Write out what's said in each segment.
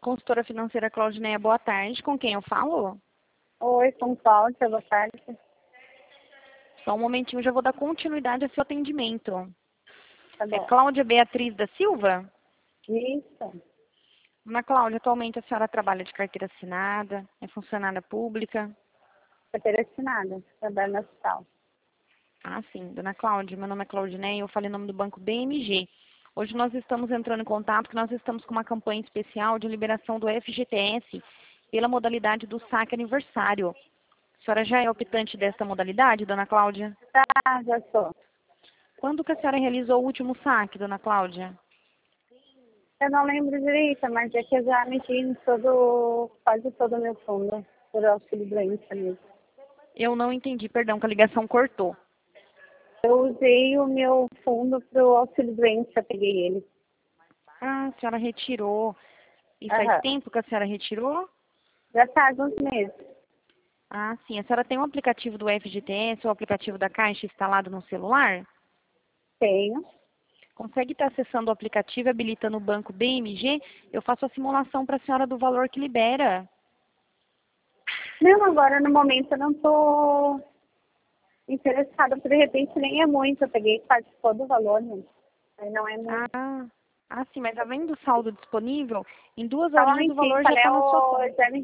Consultora financeira Claudineia, boa tarde. Com quem eu falo? Oi, São Paulo, boa tarde. Só um momentinho, já vou dar continuidade ao seu atendimento. Tá É bom. Cláudia Beatriz da Silva? Isso. Dona Cláudia, atualmente a senhora trabalha de carteira assinada, é funcionária pública? Carteira assinada, trabalho no hospital. Ah, sim. Dona Cláudia, meu nome é Claudineia, eu falei em nome do Banco BMG. Hoje nós estamos entrando em contato porque nós estamos com uma campanha especial de liberação do FGTS pela modalidade do saque aniversário. A senhora já é optante dessa modalidade, Dona Cláudia? Tá, já sou. Quando que a senhora realizou o último saque, Dona Cláudia? Eu não lembro direito, mas é que eu já mexi em quase todo o meu fundo, por auxílio doença mesmo. Eu não entendi, perdão, que a ligação cortou. Eu usei o meu fundo pro auxílio doença, peguei ele. Ah, a senhora retirou. E faz Aham. tempo que a senhora retirou? Já faz uns meses. Ah, sim. A senhora tem um aplicativo do FGTS ou aplicativo da Caixa instalado no celular? Tenho. Consegue estar acessando o aplicativo e habilitando o banco BMG? Eu faço a simulação para a senhora do valor que libera. Não, agora no momento eu não tô interessada, porque de repente nem é muito. Eu peguei quase todo o valor, né? Aí não é muito. Sim, mas havendo saldo disponível, em 2 Só um horinhas o momentinho, valor já qual é está na sua o conta. exame?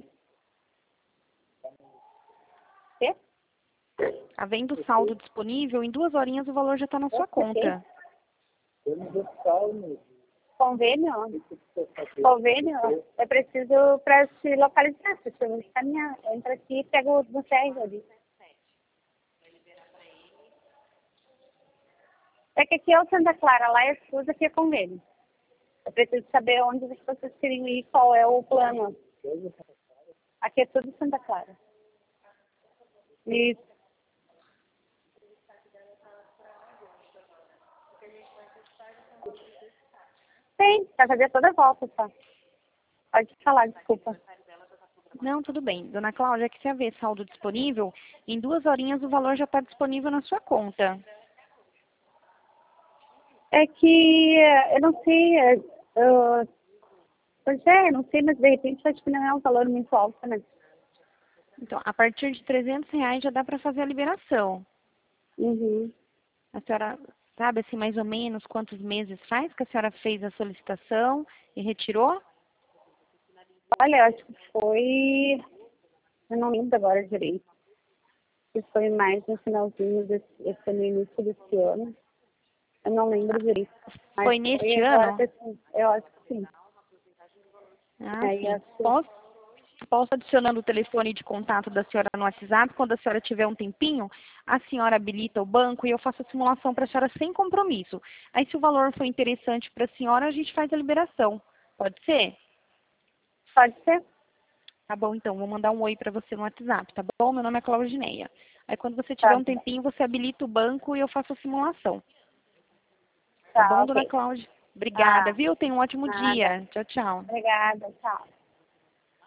Quê? Havendo saldo disponível, em 2 horinhas o valor já está na sua conta. Convênio? Convênio? É preciso para se localizar, preciso caminhar. Entra aqui e pega o do ferro ali. É que aqui é o Santa Clara, lá é SUS, aqui é convênio. Eu preciso saber onde vocês querem ir, qual é o plano. Aqui é tudo Santa Clara. Isso. Tem, vai fazer toda a volta, tá? Pode falar, desculpa. Não, tudo bem. Dona Cláudia, que se haver saldo disponível, em 2 horinhas o valor já está disponível na sua conta. É que eu não sei, pois é, eu não sei, mas de repente acho que não é um valor muito alto, né? Então, a partir de R$ 300 já dá para fazer a liberação. Uhum. A senhora sabe, assim, mais ou menos quantos meses faz que a senhora fez a solicitação e retirou? Olha, eu acho que foi, eu não lembro agora direito, se foi mais no finalzinho foi no início desse ano, eu não lembro direito, mas Foi neste foi agora, ano? eu acho que sim. Ah, Aí sim. acho que, Posso adicionando o telefone de contato da senhora no WhatsApp, quando a senhora tiver um tempinho, a senhora habilita o banco e eu faço a simulação para a senhora sem compromisso. Aí, se o valor for interessante para a senhora, a gente faz a liberação. Pode ser? pode ser? Tá bom, então, vou mandar um oi para você no WhatsApp, tá bom? Meu nome é Claudineia. Aí, quando você tiver Tá, um tempinho, você habilita o banco e eu faço a simulação. Tá tá, bom, dona ok. Cláudia? Obrigada, Tá, viu? Tenha um ótimo nada. dia. Tchau, tchau. Obrigada, tchau.